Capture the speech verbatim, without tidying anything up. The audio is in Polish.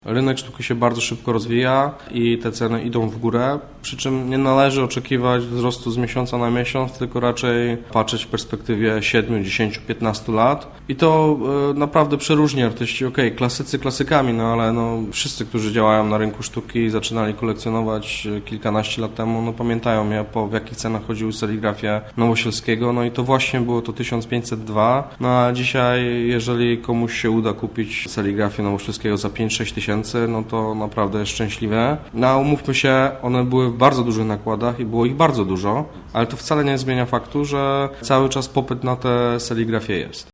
Rynek sztuki się bardzo szybko rozwija i te ceny idą w górę, przy czym nie należy oczekiwać wzrostu z miesiąca na miesiąc, tylko raczej patrzeć w perspektywie siedmiu, dziesięciu, piętnastu lat. I to e, naprawdę przeróżni artyści. Okej, okay, klasycy klasykami, no ale no, wszyscy, którzy działają na rynku sztuki i zaczynali kolekcjonować kilkanaście lat temu, no pamiętają mnie, po w jakich cenach chodziły serigrafie Nowosielskiego, no i to właśnie było to tysiąc pięćset dwa. No a dzisiaj, jeżeli komuś się uda kupić serigrafię Nowosielskiego za pięć sześć tysięcy, no to naprawdę jest szczęśliwe. No a umówmy się, one były w bardzo dużych nakładach i było ich bardzo dużo, ale to wcale nie zmienia faktu, że cały czas popyt na te serigrafie jest.